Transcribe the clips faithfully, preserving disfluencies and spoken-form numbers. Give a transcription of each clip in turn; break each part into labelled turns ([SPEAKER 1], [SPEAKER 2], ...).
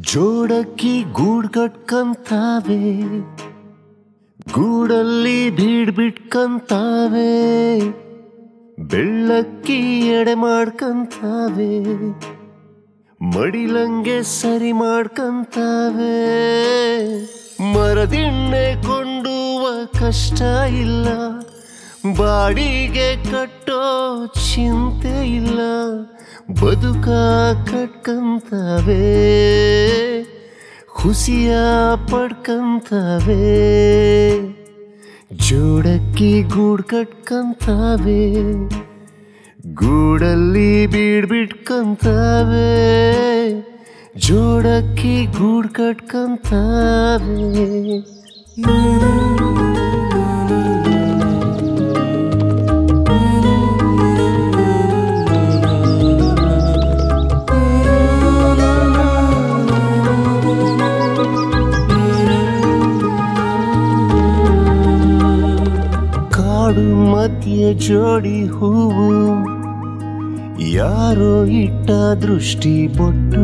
[SPEAKER 1] ಜೋಡಕ್ಕಿ ಗೂಡ್ ಕಟ್ಕಂತಾವೆ, ಗೂಡಲ್ಲಿ bead ಬಿಟ್ಕಂತಾವೆ, ಬೆಳ್ಳಕ್ಕಿ ಎಡೆ ಮಾಡ್ಕಂತಾವೆ, ಮಡಿಲಂಗೆ ಸರಿ ಮಾಡ್ಕಂತಾವೆ. ಮರದಿಣ್ಣೆ ಕೊಂಡುವ ಕಷ್ಟ ಇಲ್ಲ, ಬಾಡಿಗೆ ಕಟ್ಟೋ ಚಿಂತೆ ಇಲ್ಲ, ಬದುಕ ಕಟ್ಕಂತಾವೆ, ಖುಷಿಯ ಪಡ್ಕಂತಾವೆ. ಜೋಡಕ್ಕಿ ಗೂಡ್ ಕಟ್ಕಂತಾವೆ, ಗೂಡಲ್ಲಿ ಬೀಡ್ ಬಿಟ್ಕಂತಾವೆ, ಜೋಡಕ್ಕಿ ಗೂಡ್ ಕಟ್ಕಂತಾವೆ. ಕಾಡು ಮಧ್ಯೆ ಜೋಡಿ ಹೂವು, ಯಾರೋ ಇಟ್ಟ ದೃಷ್ಟಿ ಬೊಟ್ಟು,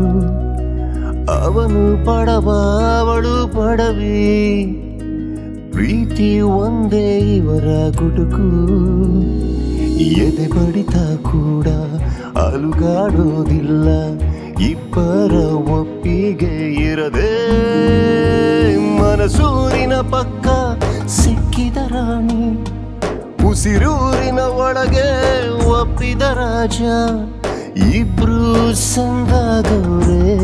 [SPEAKER 1] ಅವನು ಬಡವ ಅವಳು ಬಡವಿ, ಪ್ರೀತಿ ಒಂದೇ ಇವರ ಗುಡುಕು. ಎದೆ ಬಡಿತ ಕೂಡ ಅಲುಗಾಡೋದಿಲ್ಲ, ಇಬ್ಬರ ಒಪ್ಪಿಗೆ ಇರದೆ. ಮನಸೂರಿನ ಪಕ್ಕ ಸಿಕ್ಕಿದ ರಾಣಿ, ಉಸಿರೂರಿನ ಒಳಗೆ ಒಪ್ಪಿದ ರಾಜ, ಇಬ್ರು ಸಂಗಾಗವ್ರೆ,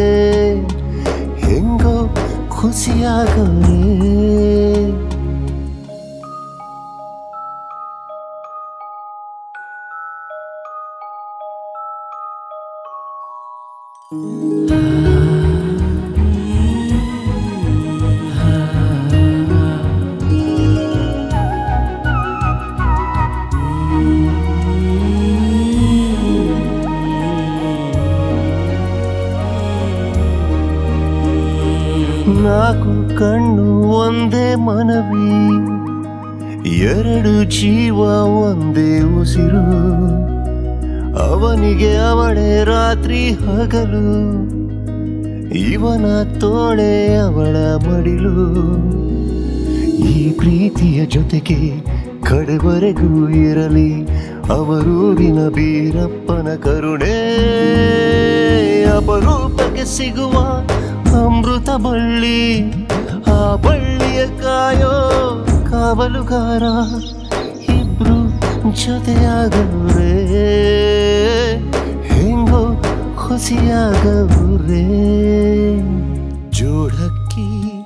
[SPEAKER 1] ಹೆಂಗೋ ಖುಷಿಯಾಗವ್ರೆ. ನಾಲ್ಕು ಕಣ್ಣು ಒಂದೇ ಮನವಿ, ಎರಡು ಜೀವ ಒಂದೇ ಉಸಿರು, ಅವನಿಗೆ ಅವಳೇ ರಾತ್ರಿ ಹಗಲು, ಇವನ ತೋಳೆ ಅವಳ ಮಡಿಲು. ಈ ಪ್ರೀತಿಯ ಜೊತೆಗೆ ಕಡೆವರೆಗೂ ಇರಲಿ ಅವರೂರಿನ ಬೀರಪ್ಪನ ಕರುಣೆ. ಅಪರೂಪಕ್ಕೆ ಸಿಗುವ ಅಮೃತ ಬಳ್ಳಿ, ಆ ಬಳ್ಳಿಯ ಕಾಯೋ ಕಾವಲುಗಾರ, ಇಬ್ರು ಜೊತೆಯಾಗವ್ರೆ, ಹೆಂಗೋ ಖುಷಿಯಾಗವ್ರೆ. ಜೋಡಕ್ಕಿ